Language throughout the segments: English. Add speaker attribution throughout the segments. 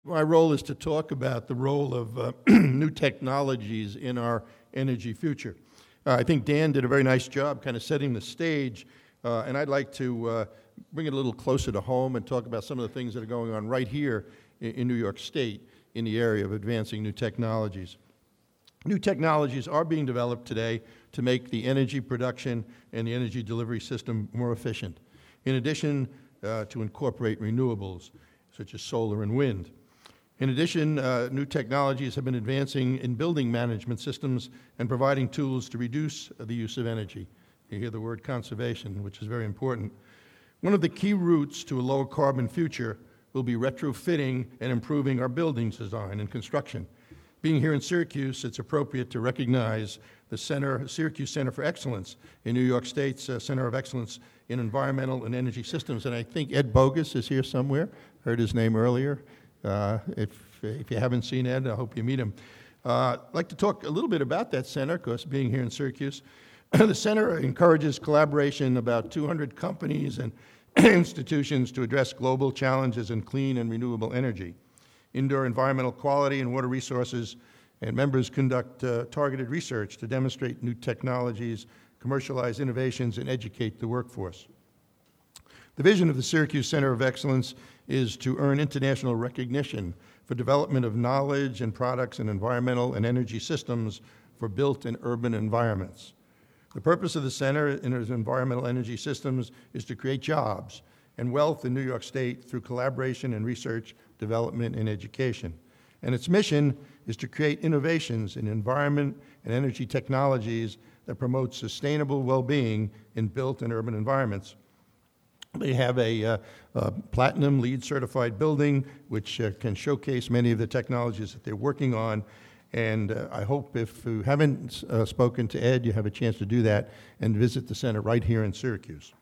Speaker 1: My role is to talk about the role of new technologies in our energy future. I think Dan did a very nice job kind of setting the stage, and I'd like to bring it a little closer to home and talk about some of the things that are going on right here in New York State in the area of advancing new technologies. New technologies are being developed today to make the energy production and the energy delivery system more efficient, in addition to incorporate renewables, such as solar and wind. In addition, new technologies have been advancing in building management systems and providing tools to reduce the use of energy. You hear the word conservation, which is very important. One of the key routes to a lower carbon future will be retrofitting and improving our buildings design and construction. Being here in Syracuse, it's appropriate to recognize the Syracuse Center for Excellence in New York State's Center of Excellence in Environmental and Energy Systems. And I think Ed Bogus is here somewhere. Heard his name earlier. If you haven't seen Ed, I hope you meet him. I'd like to talk a little bit about that center, because being here in Syracuse, the center encourages collaboration about 200 companies and institutions to address global challenges in clean and renewable energy, indoor environmental quality and water resources, and members conduct targeted research to demonstrate new technologies, commercialize innovations, and educate the workforce. The vision of the Syracuse Center of Excellence is to earn international recognition for development of knowledge and products in environmental and energy systems for built and urban environments. The purpose of the center in its environmental energy systems is to create jobs and wealth in New York State through collaboration in research, development, and education. And its mission is to create innovations in environment and energy technologies that promote sustainable well-being in built and urban environments. They have a platinum LEED certified building, which can showcase many of the technologies that they're working on. And I hope if you haven't spoken to Ed, you have a chance to do that and visit the center right here in Syracuse.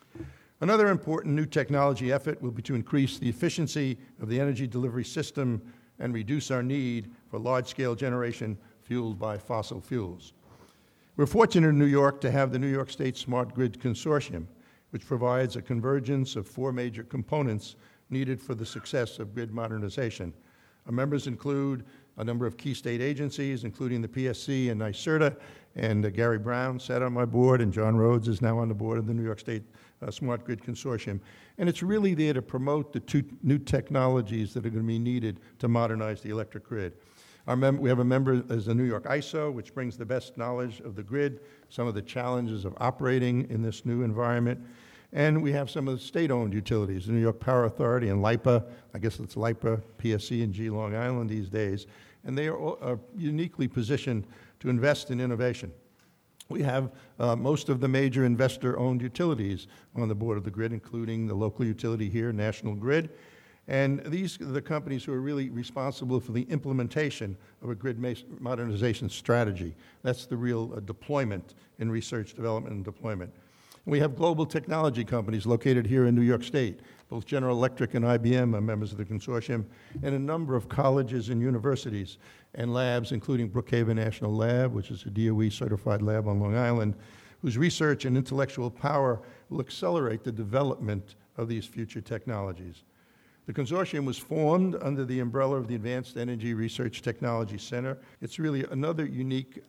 Speaker 1: Another important new technology effort will be to increase the efficiency of the energy delivery system and reduce our need for large-scale generation fueled by fossil fuels. We're fortunate in New York to have the New York State Smart Grid Consortium, which provides a convergence of 4 major components needed for the success of grid modernization. Our members include a number of key state agencies, including the PSC and NYSERDA, and Gary Brown sat on my board, and John Rhodes is now on the board of the New York State Smart Grid Consortium. And it's really there to promote the 2 new technologies that are going to be needed to modernize the electric grid. We have a member as the New York ISO, which brings the best knowledge of the grid, some of the challenges of operating in this new environment. And we have some of the state-owned utilities, the New York Power Authority and LIPA. I guess it's LIPA, PSC, and G Long Island these days. And they are uniquely positioned to invest in innovation. We have most of the major investor-owned utilities on the board of the grid, including the local utility here, National Grid. And these are the companies who are really responsible for the implementation of a grid modernization strategy. That's the real deployment in research, development, and deployment. And we have global technology companies located here in New York State. Both General Electric and IBM are members of the consortium, and a number of colleges and universities and labs, including Brookhaven National Lab, which is a DOE-certified lab on Long Island, whose research and intellectual power will accelerate the development of these future technologies. The consortium was formed under the umbrella of the Advanced Energy Research Technology Center. It's really another unique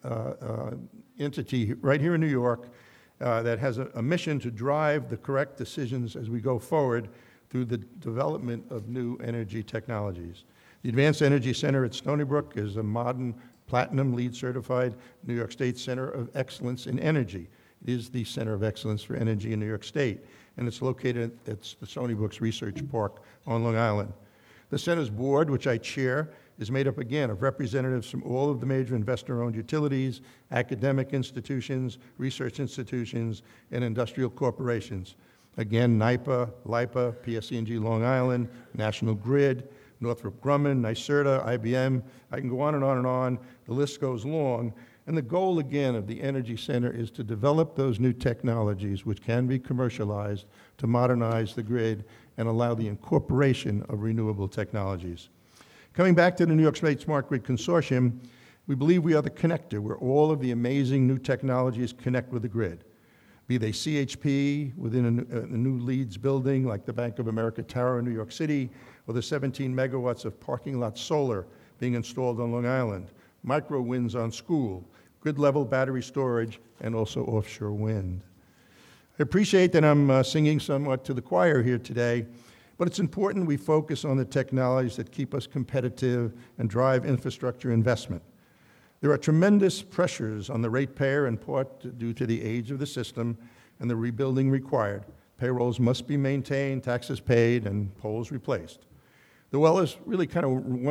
Speaker 1: entity right here in New York that has a mission to drive the correct decisions as we go forward through the development of new energy technologies. The Advanced Energy Center at Stony Brook is a modern platinum LEED certified New York State Center of Excellence in Energy. It is the Center of Excellence for Energy in New York State, and it's located at the Stony Brook Research Park on Long Island. The center's board, which I chair, is made up again of representatives from all of the major investor-owned utilities, academic institutions, research institutions, and industrial corporations. Again, NYPA, LIPA, PSC&G Long Island, National Grid, Northrop Grumman, NYSERDA, IBM. I can go on and on and on. The list goes long. And the goal, again, of the Energy Center is to develop those new technologies which can be commercialized to modernize the grid and allow the incorporation of renewable technologies. Coming back to the New York State Smart Grid Consortium, we believe we are the connector where all of the amazing new technologies connect with the grid. Be they CHP within a new LEEDs building like the Bank of America Tower in New York City, or the 17 megawatts of parking lot solar being installed on Long Island, micro winds on school, grid-level battery storage, and also offshore wind. I appreciate that I'm singing somewhat to the choir here today, but it's important we focus on the technologies that keep us competitive and drive infrastructure investment. There are tremendous pressures on the ratepayer, in part due to the age of the system and the rebuilding required. Payrolls must be maintained, taxes paid, and poles replaced. The well is really kind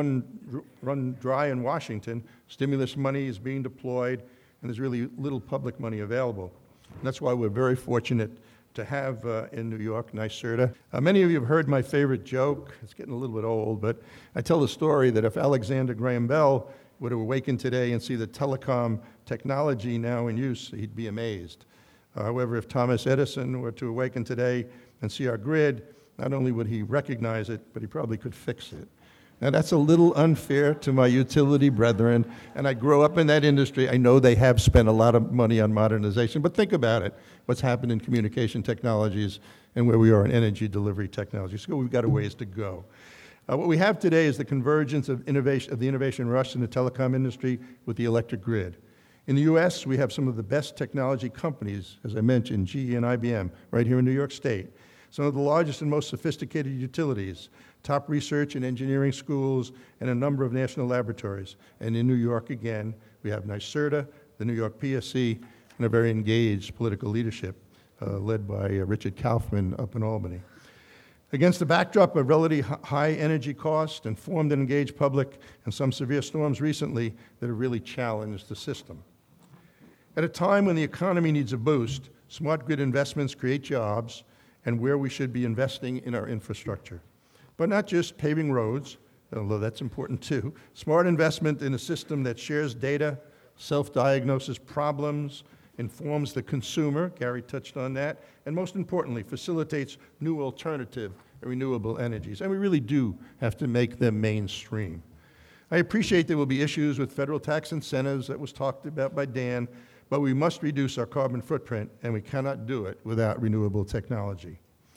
Speaker 1: of run dry in Washington. Stimulus money is being deployed, and there's really little public money available. And that's why we're very fortunate to have in New York, NYSERDA. Many of you have heard my favorite joke. It's getting a little bit old, but I tell the story that if Alexander Graham Bell would awaken today and see the telecom technology now in use, he'd be amazed. However, if Thomas Edison were to awaken today and see our grid, not only would he recognize it, but he probably could fix it. Now, that's a little unfair to my utility brethren, and I grew up in that industry. I know they have spent a lot of money on modernization, but think about it, what's happened in communication technologies and where we are in energy delivery technology. So we've got a ways to go. What we have today is the convergence of the innovation rush in the telecom industry with the electric grid. In the U.S., we have some of the best technology companies, as I mentioned, GE and IBM, right here in New York State. Some of the largest and most sophisticated utilities, top research and engineering schools, and a number of national laboratories. And in New York, again, we have NYSERDA, the New York PSC, and a very engaged political leadership led by Richard Kaufman up in Albany. Against the backdrop of relatively high energy cost, informed and engaged public, and some severe storms recently that have really challenged the system. At a time when the economy needs a boost, smart grid investments create jobs and where we should be investing in our infrastructure. But not just paving roads, although that's important too. Smart investment in a system that shares data, self-diagnoses problems, informs the consumer, Gary touched on that, and most importantly, facilitates new alternative renewable energies. And we really do have to make them mainstream. I appreciate there will be issues with federal tax incentives that was talked about by Dan, but we must reduce our carbon footprint, and we cannot do it without renewable technology.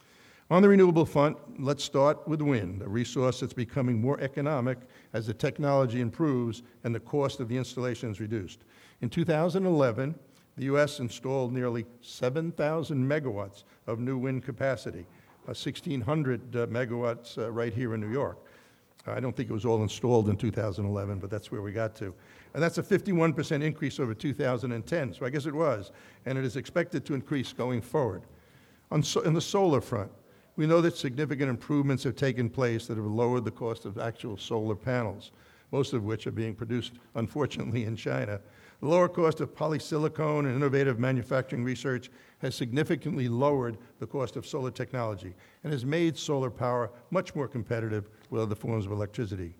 Speaker 1: On the renewable front, let's start with wind, a resource that's becoming more economic as the technology improves and the cost of the installation is reduced. In 2011, the U.S. installed nearly 7,000 megawatts of new wind capacity, 1,600 megawatts right here in New York. I don't think it was all installed in 2011, but that's where we got to. And that's a 51% increase over 2010, so I guess it was. And it is expected to increase going forward. In the solar front, we know that significant improvements have taken place that have lowered the cost of actual solar panels, most of which are being produced, unfortunately, in China. The lower cost of polysilicon and innovative manufacturing research has significantly lowered the cost of solar technology and has made solar power much more competitive with other forms of electricity.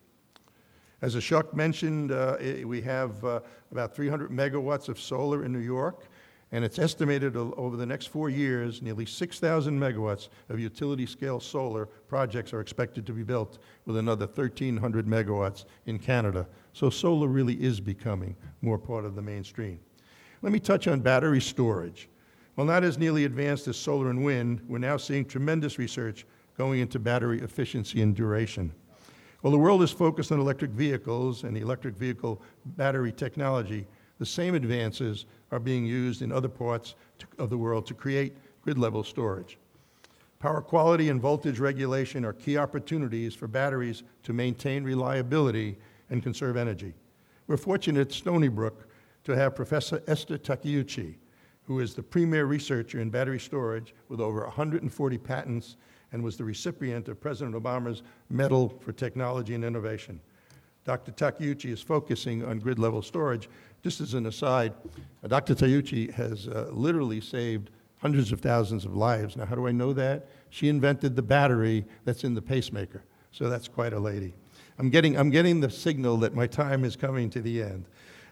Speaker 1: As Ashok mentioned, we have about 300 megawatts of solar in New York, and it's estimated over the next 4 years, nearly 6,000 megawatts of utility-scale solar projects are expected to be built, with another 1,300 megawatts in Canada. So solar really is becoming more part of the mainstream. Let me touch on battery storage. While not as nearly advanced as solar and wind, we're now seeing tremendous research going into battery efficiency and duration. While the world is focused on electric vehicles and the electric vehicle battery technology, the same advances are being used in other parts of the world to create grid-level storage. Power quality and voltage regulation are key opportunities for batteries to maintain reliability and conserve energy. We're fortunate at Stony Brook to have Professor Esther Takeuchi, who is the premier researcher in battery storage with over 140 patents and was the recipient of President Obama's Medal for Technology and Innovation. Dr. Takeuchi is focusing on grid-level storage. Just as an aside, Dr. Takeuchi has literally saved hundreds of thousands of lives. Now, how do I know that? She invented the battery that's in the pacemaker, so that's quite a lady. I'm getting the signal that my time is coming to the end.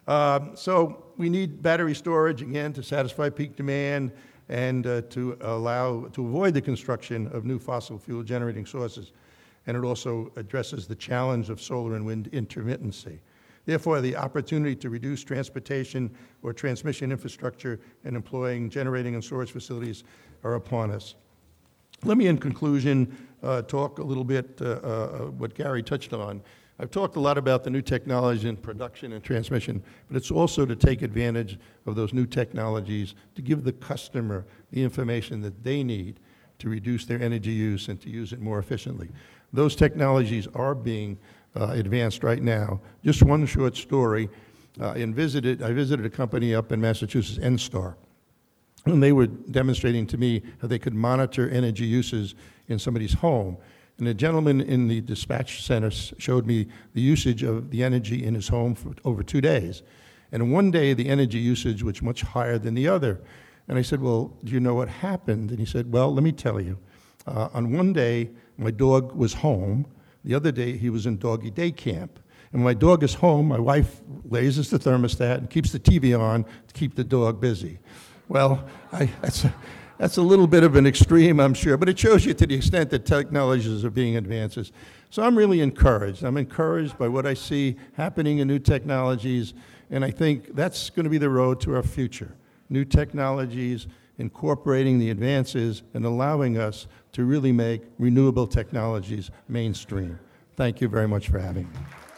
Speaker 1: So we need battery storage, again, to satisfy peak demand and to avoid the construction of new fossil fuel generating sources. And it also addresses the challenge of solar and wind intermittency. Therefore, the opportunity to reduce transportation or transmission infrastructure and employing generating and storage facilities are upon us. Let me, in conclusion, talk a little bit what Gary touched on. I've talked a lot about the new technology in production and transmission, but it's also to take advantage of those new technologies to give the customer the information that they need to reduce their energy use and to use it more efficiently. Those technologies are being advanced right now. Just one short story. I visited a company up in Massachusetts, NSTAR, and they were demonstrating to me how they could monitor energy uses in somebody's home. And a gentleman in the dispatch center showed me the usage of the energy in his home for over 2 days. And one day, the energy usage was much higher than the other. And I said, well, do you know what happened? And he said, well, let me tell you. On one day, my dog was home. The other day, he was in doggy day camp. And when my dog is home, my wife raises the thermostat and keeps the TV on to keep the dog busy. Well, that's a little bit of an extreme, I'm sure, but it shows you to the extent that technologies are being advances. So I'm really encouraged. I'm encouraged by what I see happening in new technologies, and I think that's going to be the road to our future. New technologies, incorporating the advances, and allowing us to really make renewable technologies mainstream. Thank you very much for having me.